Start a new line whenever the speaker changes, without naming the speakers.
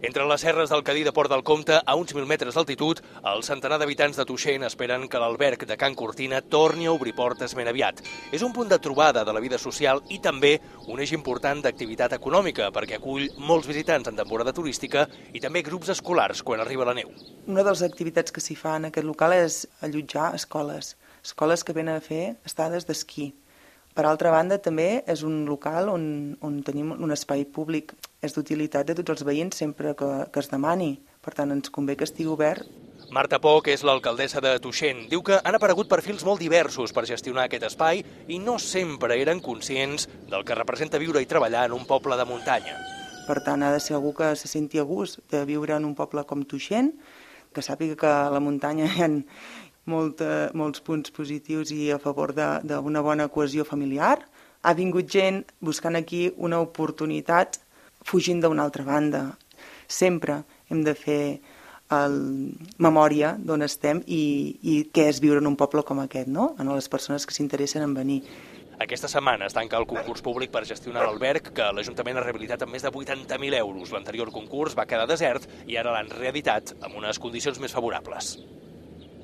Entre les serres del Cadí de Port del Comte, a uns 1.000 metres d'altitud, el centenar d'habitants de Tuixén esperen que l'alberg de Can Cortina torni a obrir portes ben aviat. És un punt de trobada de la vida social i també un eix important d'activitat econòmica, perquè acull molts visitants en temporada turística i també grups escolars quan arriba la neu.
Una de les activitats que s'hi fa en aquest local és allotjar escoles que venen a fer estades d'esquí. Per altra banda, també és un local on tenim un espai públic. És d'utilitat de tots els veïns sempre que es demani. Per tant, ens convé que estigui obert.
Marta Poch és l'alcaldessa de Tuixén. Diu que han aparegut perfils molt diversos per gestionar aquest espai i no sempre eren conscients del que representa viure i treballar en un poble de muntanya.
Per tant, ha de ser algú que se senti a gust de viure en un poble com Tuixén, que sàpiga que a la muntanya hi ha molts punts positius i a favor d'una bona cohesió familiar. Ha vingut gent buscant aquí una oportunitat fugint d'una altra banda. Sempre hem de fer memòria d'on estem i què és viure en un poble com aquest, no? En les persones que s'interessen en venir.
Aquesta setmana es tanca el concurs públic per gestionar l'alberg, que l'Ajuntament ha rehabilitat amb més de 80.000 euros. L'anterior concurs va quedar desert i ara l'han reeditat amb unes condicions més favorables.